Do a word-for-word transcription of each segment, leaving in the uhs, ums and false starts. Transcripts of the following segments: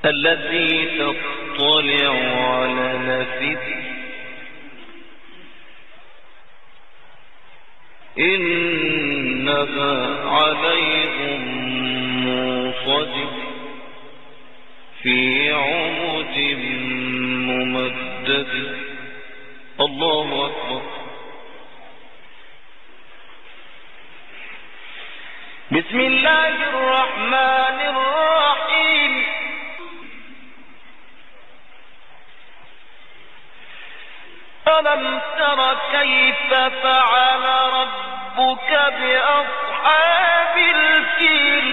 التي تطلع على الأفئدة إنها عليهم موصدة في عمد ممدد. الله أكبر. بسم الله الرحمن الرحيم. ألم تر كيف فعل ربك بأصحاب الفيل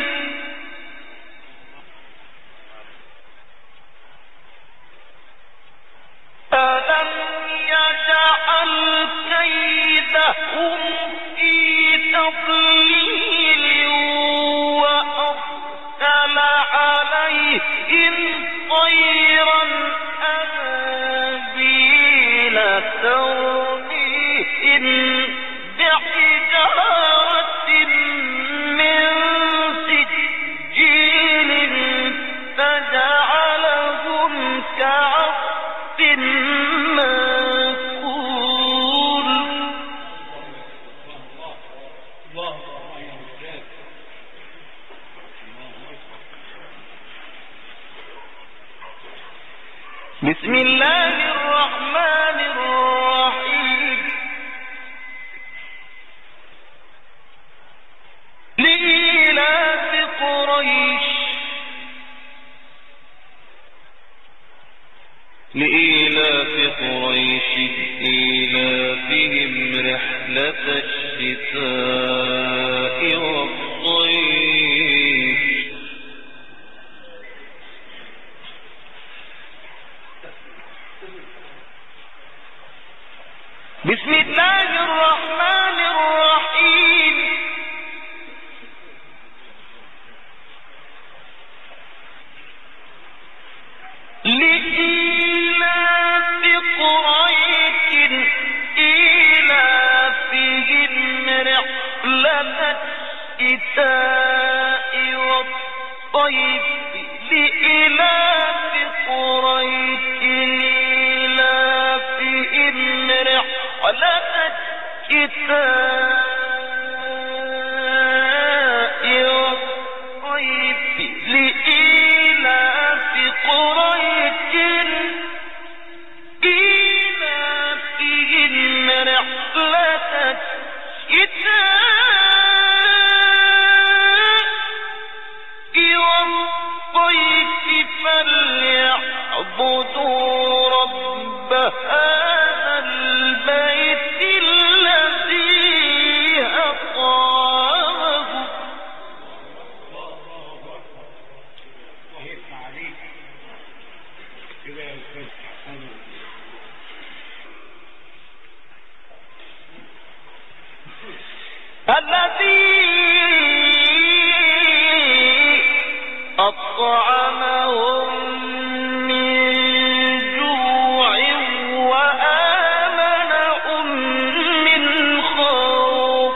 ألم يجعل كيدهم في تضليل وأرسل عليهم طيرا أبابيل ترميهم بحجارة من سجيل فجعلهم كعصف مأكول. بسم الله الرحمن الرحيم. لإيلاف قريش لإيلاف قريش إيلافهم رحلة الشتاء والصيف. بسم الله الرحمن الرحيم. لإيلاف قريش إيلافهم رحلة الشتاء والصيف. لإيلاف قريش إيلافهم رحلة الشتاء والصيف. لإيلاف قريش إيلافهم رحلة الشتاء والصيف. فليعبدوا رب هذا البيت الذي أطعمهم. الذي أطعمهم من جوع وآمنهم من خوف.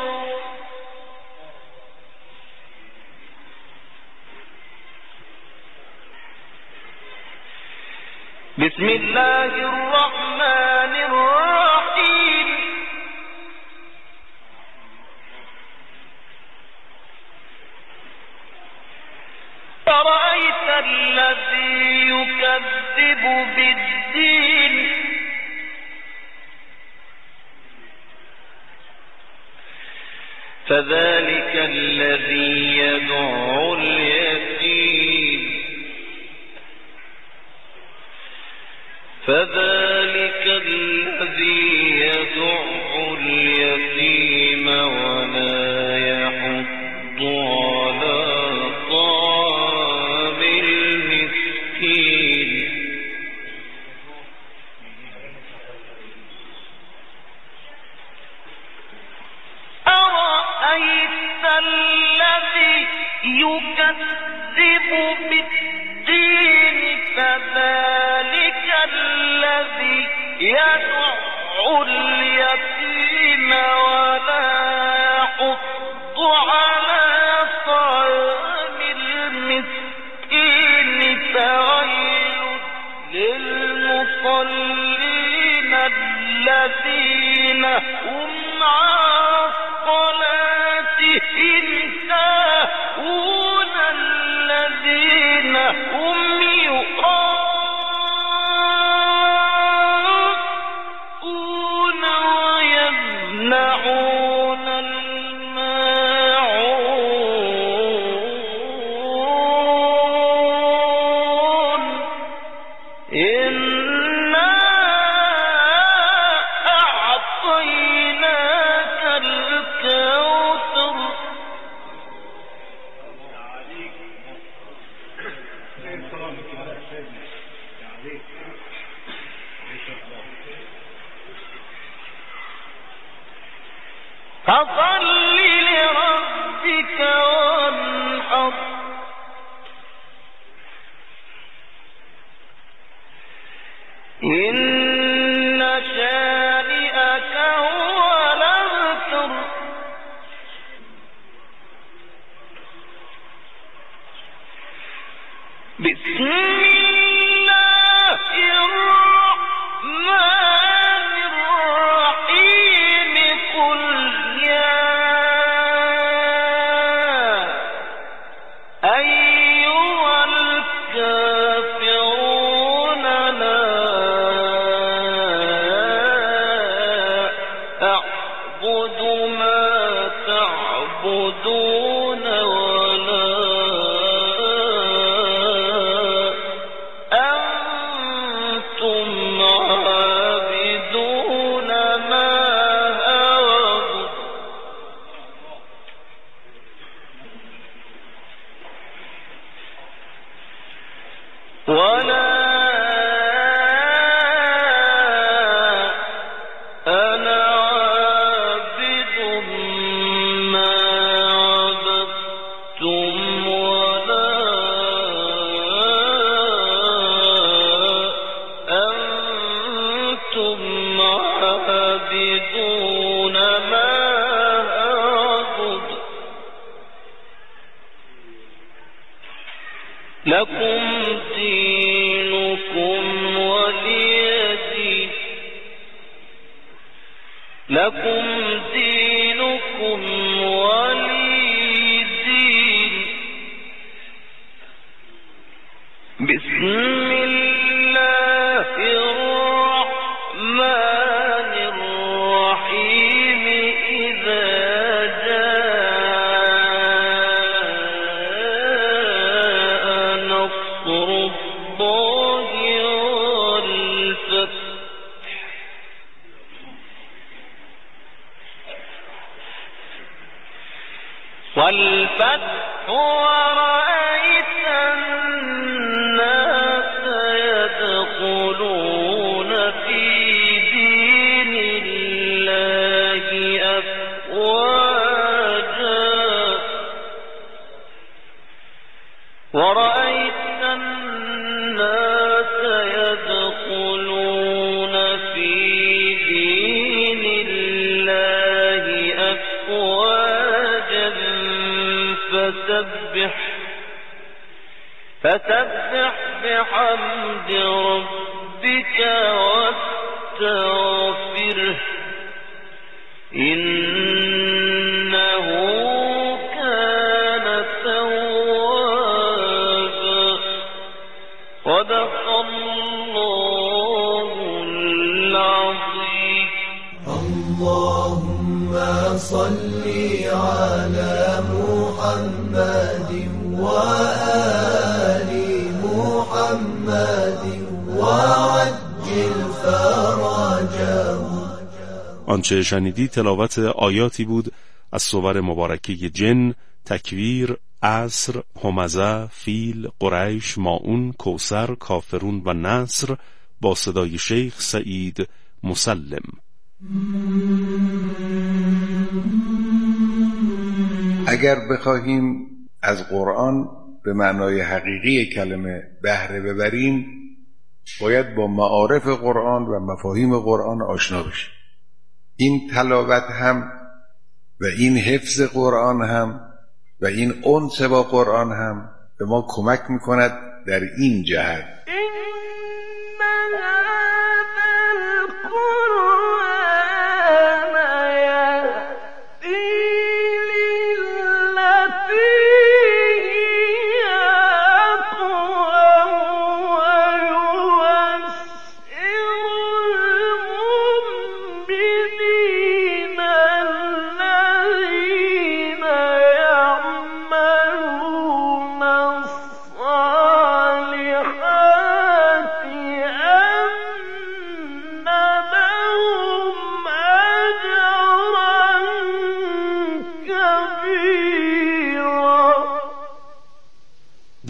بسم الله الرحمن الرحيم. أرأيت الذي يكذب بالدين فذلك الذي يدعو اليتيم فذلك الذي يدعو اليتيم ولا يحض على طعام المسكين. أرأيت الذي يكذب بالدين فذلك الذي يدعو اليتيم ولا يحض على طعام المسكين فويل المصلين الذين هم عن صلاتهم ساهون الذين هم يراءون ويمنعون الماعون إنا أعطيناك الكوثر فصل لربك وانحر إن شانئك هو الأبتر بسم الله الرحمن الرحيم قل يا أيها الكافرون لا أعبد ما تعبدون ولا أنتم عابدون ما أعبد ولا أنا عابد ما عبدتم ولا أنتم عابدون ما أعبد لكم دينكم ولي دين لكم دينكم ولي دين بسم الله الرحمن الرحيم إذا جاء نصر الله والفتح والفتح ورأيت الناس يدخلون في دين الله أفواجا ورأيت الناس يدخلون في دين الله أفواجا فسبح فسبح بحمد ربك واستغفره إنه كان توابا صدق الله العظيم. اللهم صل على محمد وآل محمد وعجل فرجهم. آنچه شنیدی تلاوت آیاتی بود از سور مبارکه جن، تکویر، عصر، همزه، فیل، قریش، ماعون، کوثر، کافرون و نصر با صدای شیخ سعید مسلم. اگر بخواهیم از قرآن به معنای حقیقی کلمه بهره ببریم، باید با معارف قرآن و مفاهیم قرآن آشنا بشیم. این تلاوت هم و این حفظ قرآن هم و این انس با قرآن هم به ما کمک میکند در این جهت.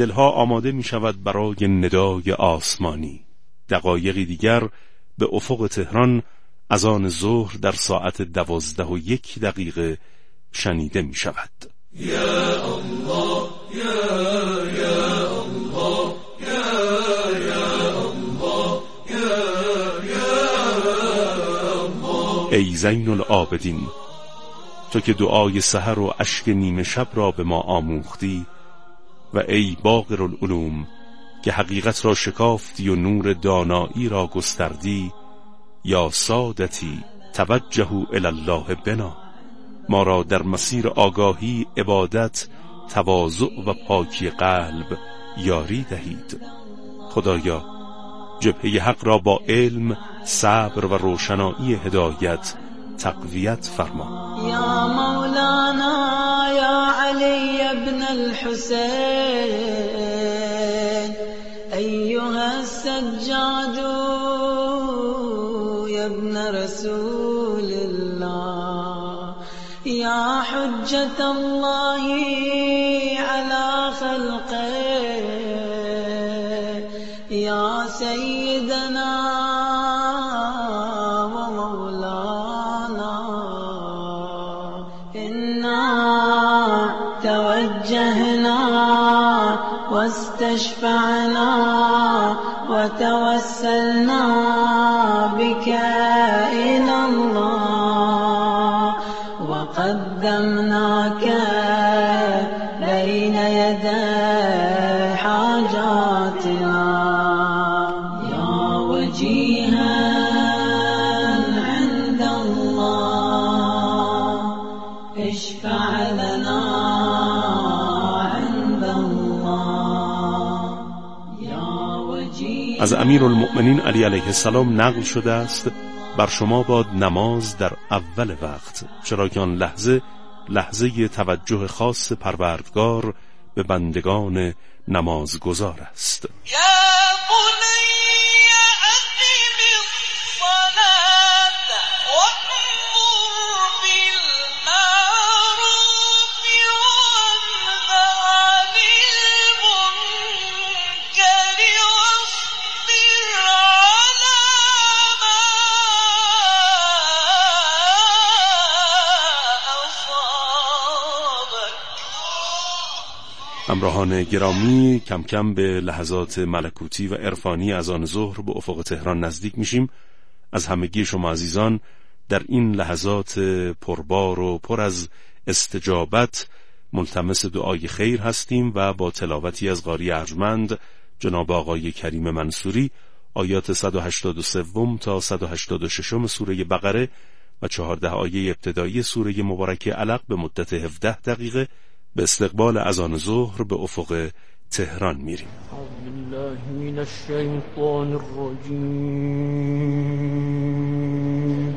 دلها آماده می شود برای ندای آسمانی. دقایقی دیگر به افق تهران اذان ظهر در ساعت دوازده و یک دقیقه شنیده می شود. یا الله یا یا الله یا یا الله یا یا الله. ای زین العابدین، تو که دعای سحر و اشک نیمه شب را به ما آموختی، و ای باقر العلوم که حقیقت را شکافتی و نور دانایی را گستردی، یا سادتی توجهوا الی الله بنا، ما را در مسیر آگاهی، عبادت، تواضع و پاکی قلب یاری دهید. خدایا جبهه حق را با علم، صبر و روشنایی هدایت تقویت فرما. یا مولانا یا علی ابن الحسین ایها السجاد یا ابن رسول الله یا حجة الله على خلقه یا سیدنا و مولانا انا توجهنا واستشفعنا وتوسلنا بك إلى الله وقدمناك بين يدي حاجاتنا يا وجيها عند الله اشفع لنا عند الله يا وجيها. از امیرالمؤمنین علی علیه السلام نقل شده است بر شما باد نماز در اول وقت، چرا که آن لحظه لحظه توجه خاص پروردگار به بندگان نمازگزار است. همراهان گرامی، کم کم به لحظات ملکوتی و عرفانی از آن ظهر به افق تهران نزدیک میشیم. از همگی شما عزیزان در این لحظات پربار و پر از استجابت ملتمس دعای خیر هستیم و با تلاوتی از قاری ارجمند جناب آقای کریم منصوری آیات صد و هشتاد و سه تا صد و هشتاد و شش سوره بقره و چهارده آیه ابتدایی سوره مبارکه علق به مدت هفده دقیقه به استقبال اذان ظهر به افق تهران میریم. اعوذ بالله من الشیطان الرجیم.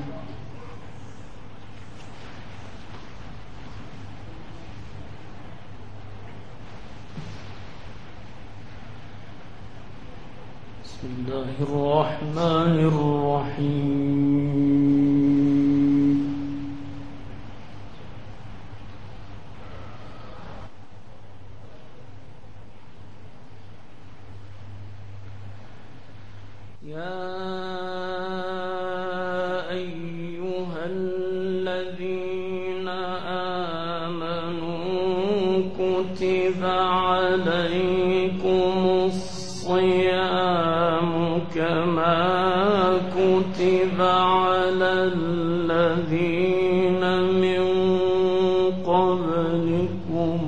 بسم الله الرحمن الرحیم. يا أيها الذين آمنوا كتب عليكم الصيام كما كتب على الذين من قبلكم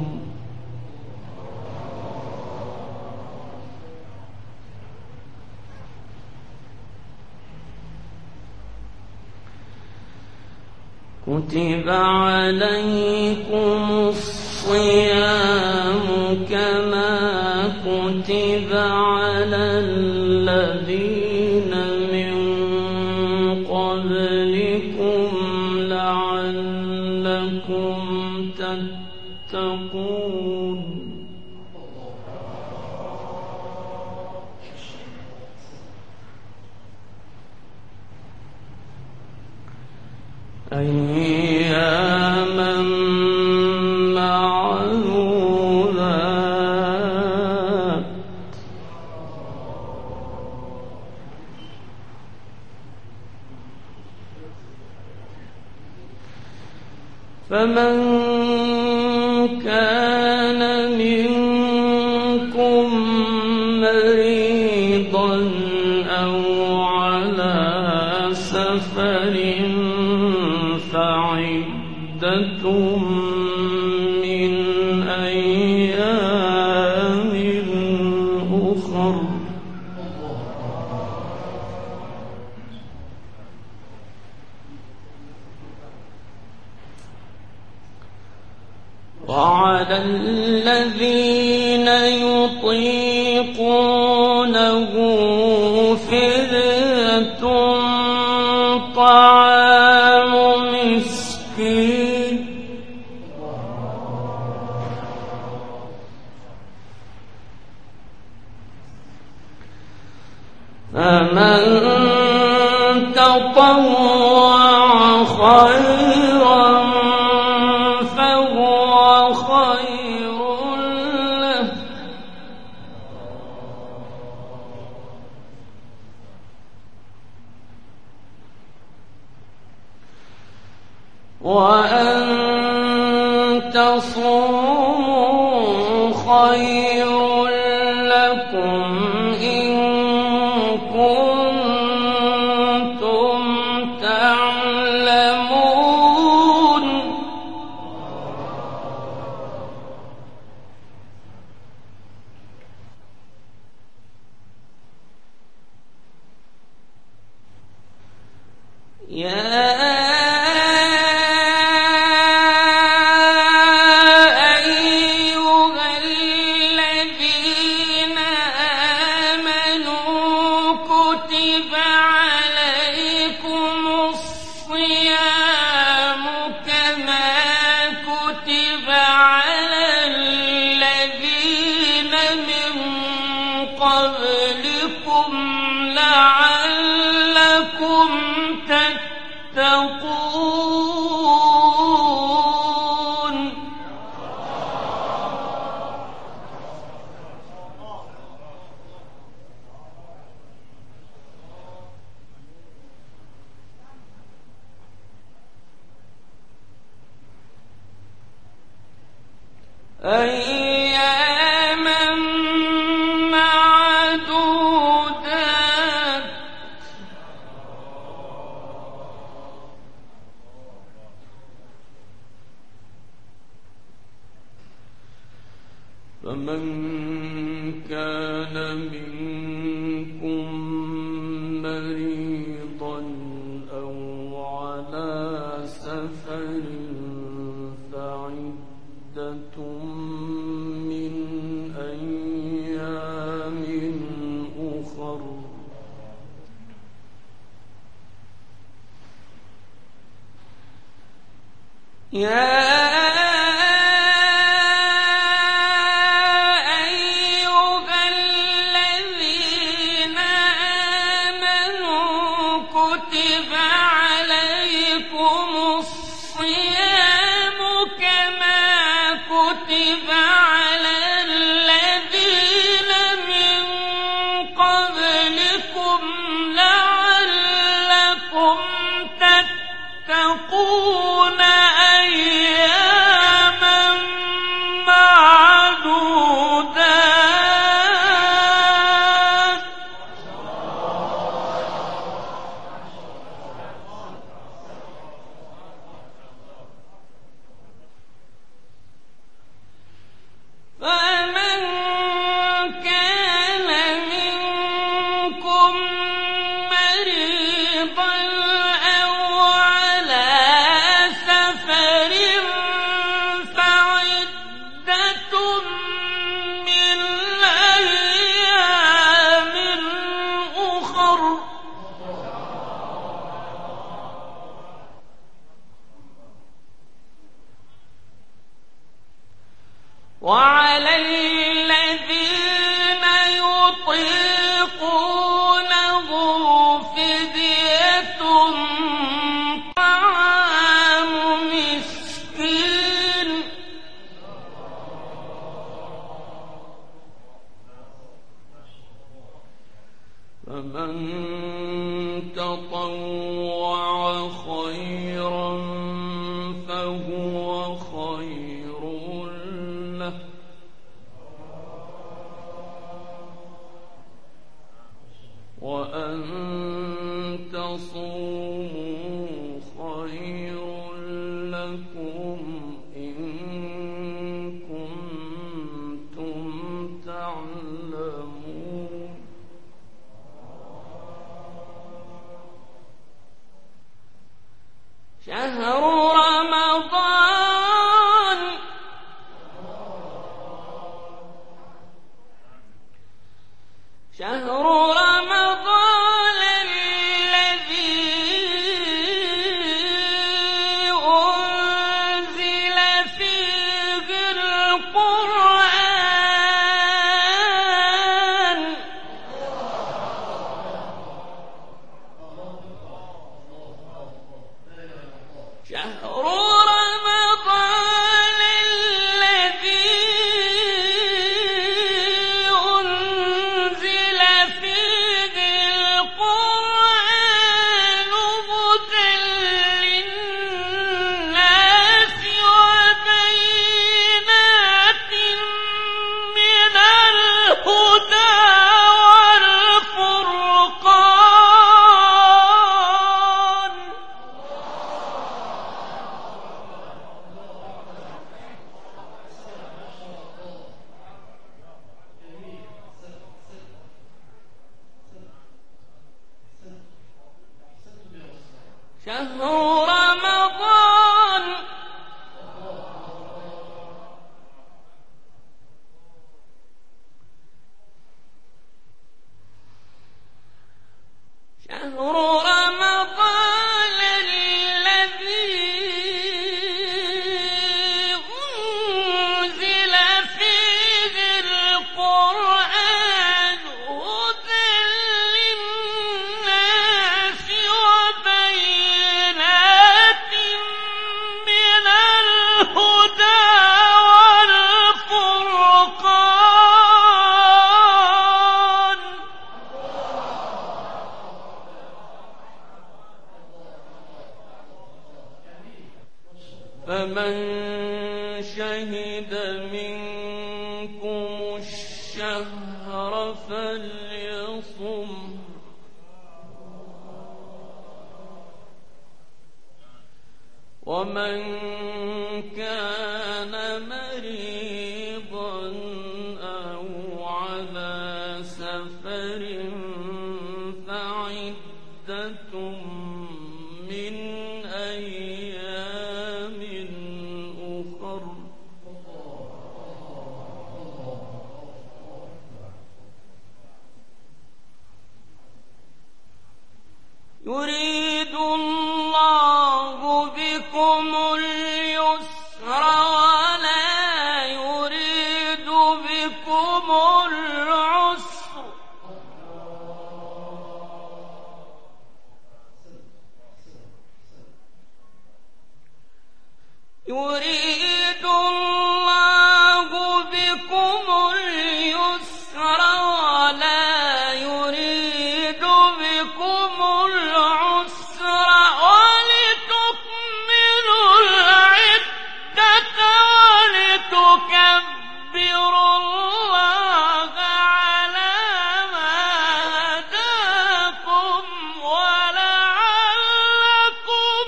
كتب عليكم الصيام كما كتب على الذين من قبلكم لعلكم تتقون. أياما معدودات فمن كان منكم مريضا أو على سفر فعدة من أيام أخر. وعلى الذين يطيقونه فدية طعام مسكين. فمن تطوع خيرا فهو خير له. وأن تصوموا خير لكم إن كنتم تعلمون. يا قبلكم لعلكم تتقون. أياما معدودات. فمن كان منكم مريضا أو على سفر فعدة من أيام أخر. يا تتقون أياما معدودات. فمن كان منكم مريضا أو على سفر فعدة من أيام أخر. وعلى الذين يطيقونه فدية طعام مسكين. فمن تطوع خيرا فهو شهر رمضان شهر رمضان الذي أنزل فيه القرآن شهر رمضان الذي أنزل فيه القرآن هدى للناس وبينات من الهدى والفرقان شهر رمضان شهر رمضان الذي أنزل فيه القرآن هدى للناس وبينات من الهدى والفرقان فمن شهد منكم الشهر فليصم ومن كان مريضا أو على سفر فعدة من أيام أخر يريد الله بكم اليسر ولا يريد بكم العسر يريد الله بكم اليسر ولا يريد بكم العسر ولتكملوا العدة ولتكبروا الله على ما هداكم ولعلكم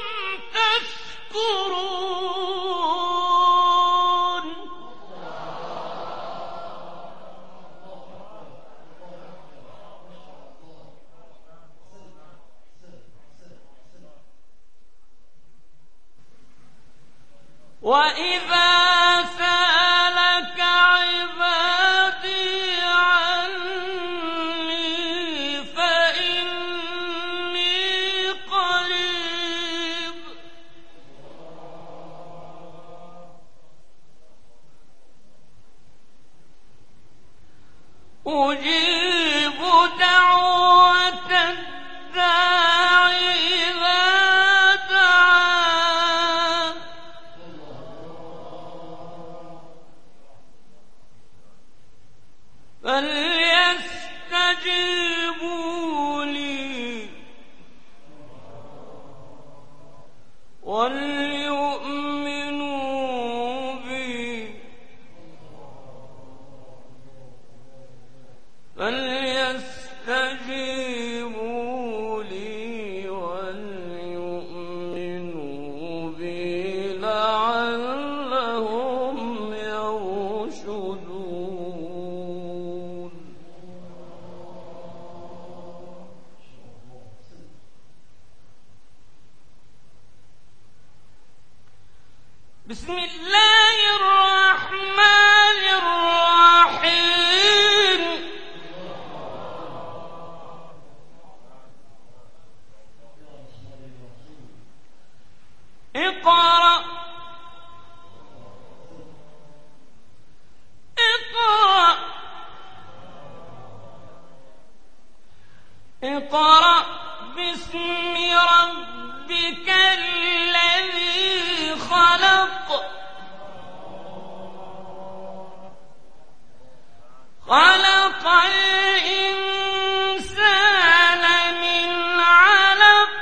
تشكرون وإذا سألك عبادي عني فإني قريب أجيب دعوة الداع إذا دعان فليستجيبوا لي وليؤمنوا بي فليستجيبوا لي وليؤمنوا بي لعلهم يرشدون اقرأ باسم ربك الذي خلق خلق الإنسان من علق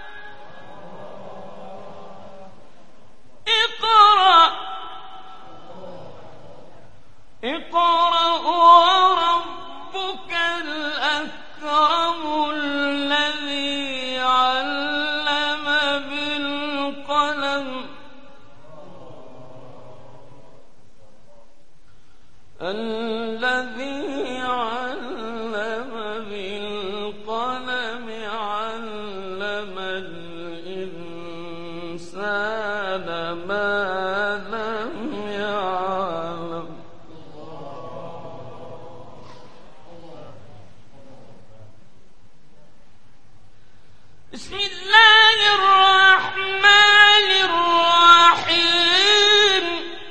اقرأ اقرأ وربك الأكرم الذي علم بالقلم الذي علم بالقلم علم الإنسان ما لم يعلم بسم الله الرحمن الرحيم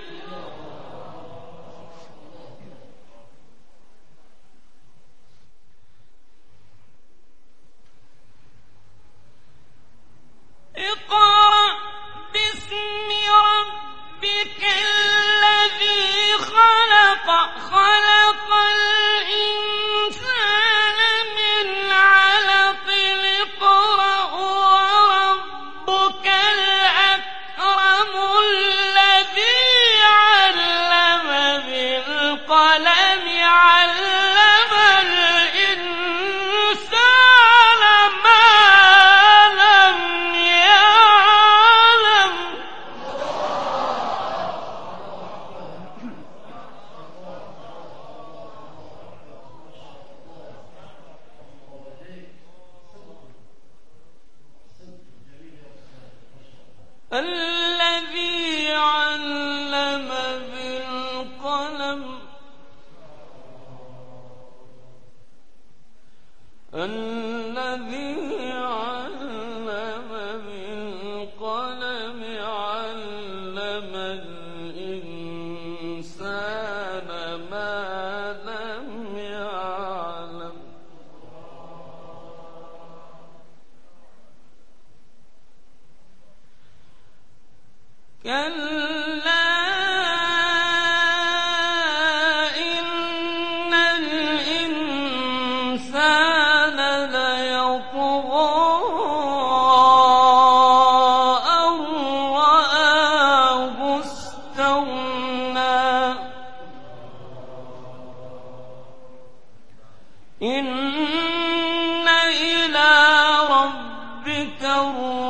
اقرأ باسم ربك الذي خلق خلق الإنسان من علق اقرأ وربك الأكرم الذي علم بالقلم علم الإنسان ما لم يعلم الذي علم بالقلم الذي علم بالقلم علم الإنسان ما لم يعلم كلا إن الإنسان ليطغى أن رآه استغنى إن إلى ربك الرجعى